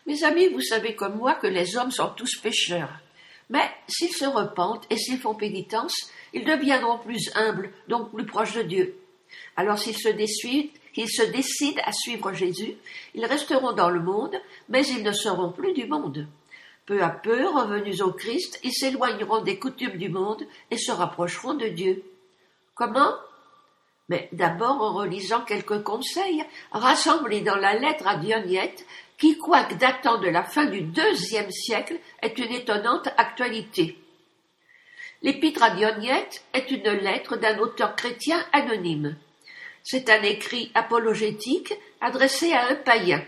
Mes amis, vous savez comme moi que les hommes sont tous pécheurs. Mais s'ils se repentent et s'ils font pénitence, ils deviendront plus humbles, donc plus proches de Dieu. Alors s'ils se décident à suivre Jésus, ils resteront dans le monde, mais ils ne seront plus du monde. Peu à peu, revenus au Christ, ils s'éloigneront des coutumes du monde et se rapprocheront de Dieu. Comment? Mais d'abord en relisant quelques conseils rassemblés dans la lettre à Dionyette, qui, quoique datant de la fin du IIe siècle, est une étonnante actualité. L'Épître à Dionyette est une lettre d'un auteur chrétien anonyme. C'est un écrit apologétique adressé à un païen.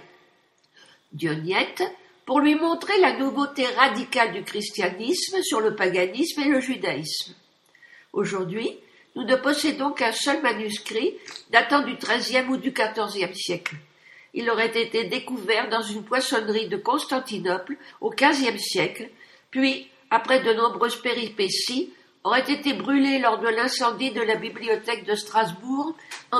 Dionyette, pour lui montrer la nouveauté radicale du christianisme sur le paganisme et le judaïsme. Aujourd'hui, nous ne possédons qu'un seul manuscrit datant du XIIIe ou du XIVe siècle. Il aurait été découvert dans une poissonnerie de Constantinople au XVe siècle, puis, après de nombreuses péripéties, aurait été brûlé lors de l'incendie de la bibliothèque de Strasbourg en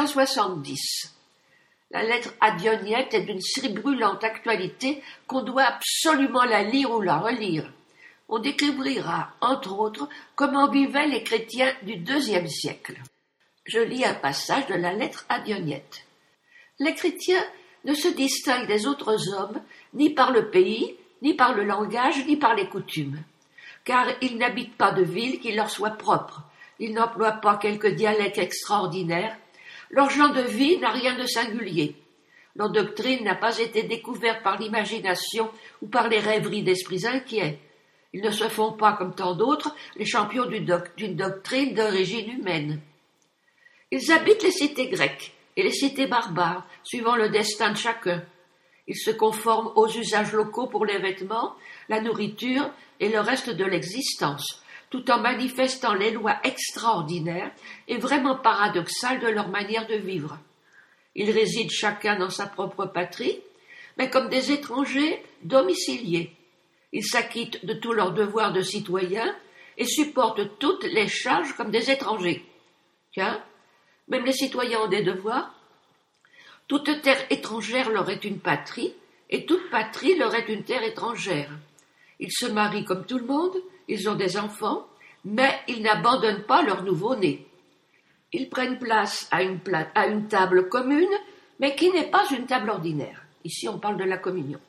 1870. La lettre à Dionyette est d'une si brûlante actualité qu'on doit absolument la lire ou la relire. On découvrira, entre autres, comment vivaient les chrétiens du IIe siècle. Je lis un passage de la lettre à Dionyette. Les chrétiens ne se distinguent des autres hommes ni par le pays, ni par le langage, ni par les coutumes, car ils n'habitent pas de ville qui leur soit propre, ils n'emploient pas quelque dialecte extraordinaire, leur genre de vie n'a rien de singulier, leur doctrine n'a pas été découverte par l'imagination ou par les rêveries d'esprits inquiets, ils ne se font pas, comme tant d'autres, les champions d'une doctrine d'origine humaine. Ils habitent les cités grecques et les cités barbares, suivant le destin de chacun. Ils se conforment aux usages locaux pour les vêtements, la nourriture et le reste de l'existence, tout en manifestant les lois extraordinaires et vraiment paradoxales de leur manière de vivre. Ils résident chacun dans sa propre patrie, mais comme des étrangers domiciliés. Ils s'acquittent de tous leurs devoirs de citoyens et supportent toutes les charges comme des étrangers. Tiens, même les citoyens ont des devoirs. Toute terre étrangère leur est une patrie, et toute patrie leur est une terre étrangère. Ils se marient comme tout le monde, ils ont des enfants, mais ils n'abandonnent pas leur nouveau-né. Ils prennent place à une table commune, mais qui n'est pas une table ordinaire. Ici, on parle de la communion.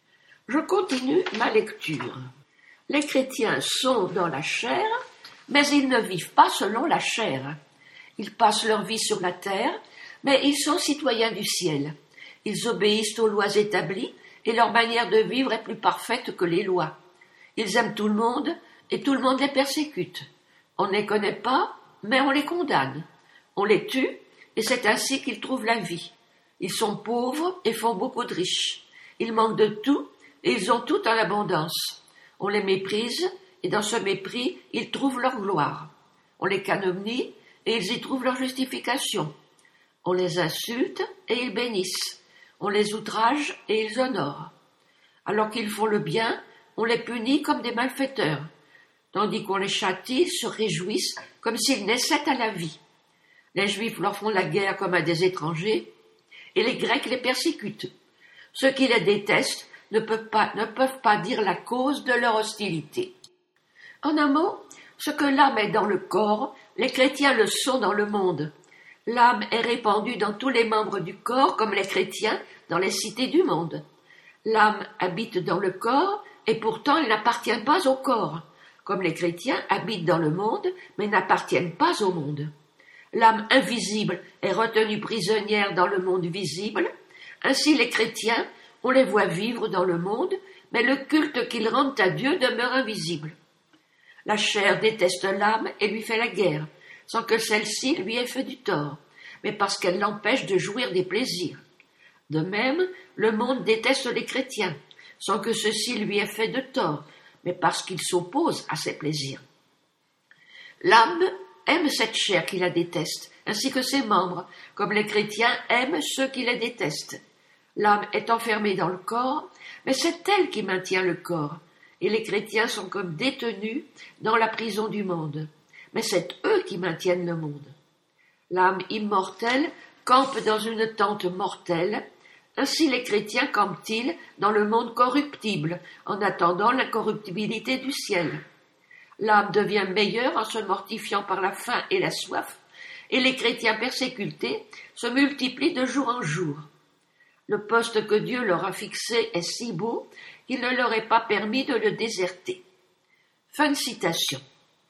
Je continue ma lecture. Les chrétiens sont dans la chair, mais ils ne vivent pas selon la chair. Ils passent leur vie sur la terre, mais ils sont citoyens du ciel. Ils obéissent aux lois établies et leur manière de vivre est plus parfaite que les lois. Ils aiment tout le monde et tout le monde les persécute. On ne les connaît pas, mais on les condamne. On les tue et c'est ainsi qu'ils trouvent la vie. Ils sont pauvres et font beaucoup de riches. Ils manquent de tout et ils ont tout en abondance. On les méprise et dans ce mépris, ils trouvent leur gloire. On les calomnie et ils y trouvent leur justification. On les insulte et ils bénissent. On les outrage et ils honorent. Alors qu'ils font le bien, on les punit comme des malfaiteurs, tandis qu'on les châtie, ils se réjouissent comme s'ils naissaient à la vie. Les Juifs leur font la guerre comme à des étrangers, et les Grecs les persécutent. Ceux qui les détestent ne peuvent pas dire la cause de leur hostilité. En un mot, ce que l'âme est dans le corps, les chrétiens le sont dans le monde. L'âme est répandue dans tous les membres du corps, comme les chrétiens dans les cités du monde. L'âme habite dans le corps, et pourtant elle n'appartient pas au corps, comme les chrétiens habitent dans le monde, mais n'appartiennent pas au monde. L'âme invisible est retenue prisonnière dans le monde visible. Ainsi les chrétiens, on les voit vivre dans le monde, mais le culte qu'ils rendent à Dieu demeure invisible. La chair déteste l'âme et lui fait la guerre, sans que celle-ci lui ait fait du tort, mais parce qu'elle l'empêche de jouir des plaisirs. De même, le monde déteste les chrétiens, sans que ceux-ci lui aient fait de tort, mais parce qu'ils s'opposent à ses plaisirs. L'âme aime cette chair qui la déteste, ainsi que ses membres, comme les chrétiens aiment ceux qui les détestent. L'âme est enfermée dans le corps, mais c'est elle qui maintient le corps, et les chrétiens sont comme détenus dans la prison du monde, mais c'est eux qui maintiennent le monde. L'âme immortelle campe dans une tente mortelle, Ainsi les chrétiens campent-ils dans le monde corruptible, en attendant l'incorruptibilité du ciel. L'âme devient meilleure en se mortifiant par la faim et la soif, et les chrétiens persécutés se multiplient de jour en jour. Le poste que Dieu leur a fixé est si beau qu'il ne leur est pas permis de le déserter. Fin de citation.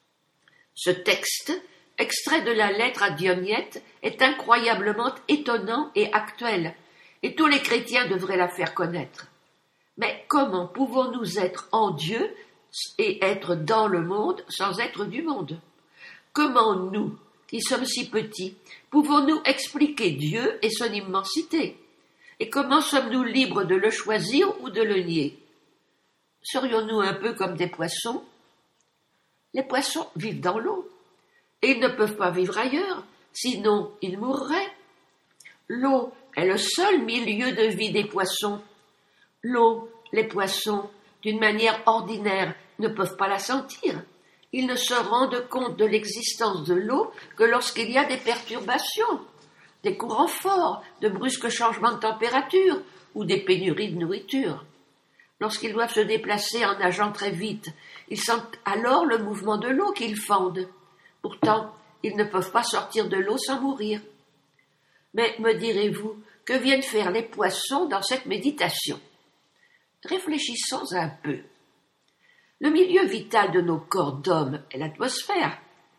Ce texte, extrait de la lettre à Dionyette, est incroyablement étonnant et actuel, et tous les chrétiens devraient la faire connaître. Mais comment pouvons-nous être en Dieu et être dans le monde sans être du monde? Comment nous, qui sommes si petits, pouvons-nous expliquer Dieu et son immensité? Et comment sommes-nous libres de le choisir ou de le nier? Serions-nous un peu comme des poissons? Les poissons vivent dans l'eau, et ils ne peuvent pas vivre ailleurs, sinon ils mourraient. L'eau est le seul milieu de vie des poissons. L'eau, les poissons, d'une manière ordinaire, ne peuvent pas la sentir. Ils ne se rendent compte de l'existence de l'eau que lorsqu'il y a des perturbations, des courants forts, de brusques changements de température ou des pénuries de nourriture. Lorsqu'ils doivent se déplacer en nageant très vite, ils sentent alors le mouvement de l'eau qu'ils fendent. Pourtant, ils ne peuvent pas sortir de l'eau sans mourir. Mais, me direz-vous, que viennent faire les poissons dans cette méditation? Réfléchissons un peu. Le milieu vital de nos corps d'hommes est l'atmosphère.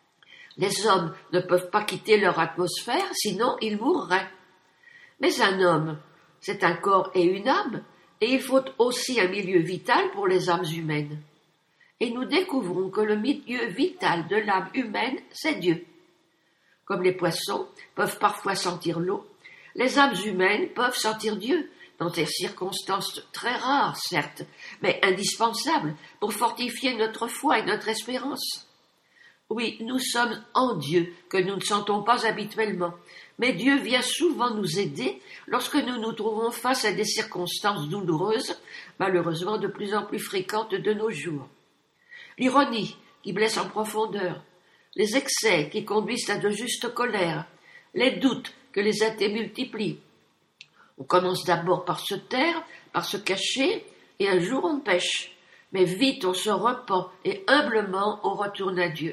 Les hommes ne peuvent pas quitter leur atmosphère, sinon ils mourraient. Mais un homme, c'est un corps et une âme, et il faut aussi un milieu vital pour les âmes humaines. Et nous découvrons que le milieu vital de l'âme humaine, c'est Dieu. Comme les poissons peuvent parfois sentir l'eau, les âmes humaines peuvent sentir Dieu, dans des circonstances très rares, certes, mais indispensables pour fortifier notre foi et notre espérance. Oui, nous sommes en Dieu, que nous ne sentons pas habituellement, mais Dieu vient souvent nous aider lorsque nous nous trouvons face à des circonstances douloureuses, malheureusement de plus en plus fréquentes de nos jours. L'ironie, qui blesse en profondeur, les excès qui conduisent à de justes colères, les doutes que les athées multiplient. On commence d'abord par se taire, par se cacher, et un jour on pêche. Mais vite on se repent et humblement on retourne à Dieu.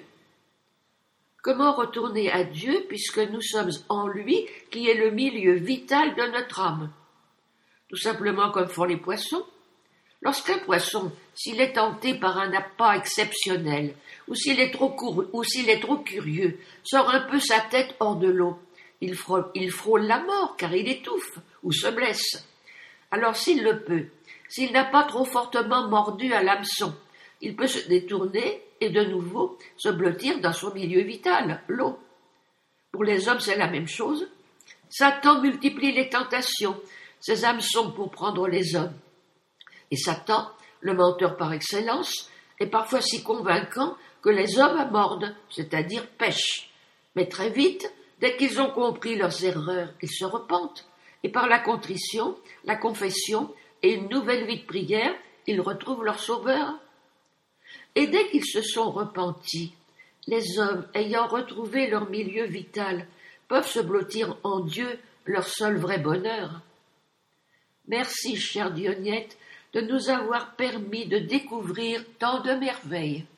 Comment retourner à Dieu puisque nous sommes en lui qui est le milieu vital de notre âme? Tout simplement comme font les poissons. Lorsqu'un poisson, s'il est tenté par un appât exceptionnel, ou s'il est trop curieux, sort un peu sa tête hors de l'eau, il frôle la mort car il étouffe ou se blesse. Alors s'il le peut, s'il n'a pas trop fortement mordu à l'hameçon, il peut se détourner et de nouveau se blottir dans son milieu vital, l'eau. Pour les hommes, c'est la même chose. Satan multiplie les tentations, ses hameçons pour prendre les hommes. Et Satan, le menteur par excellence, est parfois si convaincant que les hommes mordent, c'est-à-dire pêchent. Mais très vite, dès qu'ils ont compris leurs erreurs, ils se repentent, et par la contrition, la confession et une nouvelle vie de prière, ils retrouvent leur Sauveur. Et dès qu'ils se sont repentis, les hommes, ayant retrouvé leur milieu vital, peuvent se blottir en Dieu, leur seul vrai bonheur. Merci, chère Dionyette, de nous avoir permis de découvrir tant de merveilles.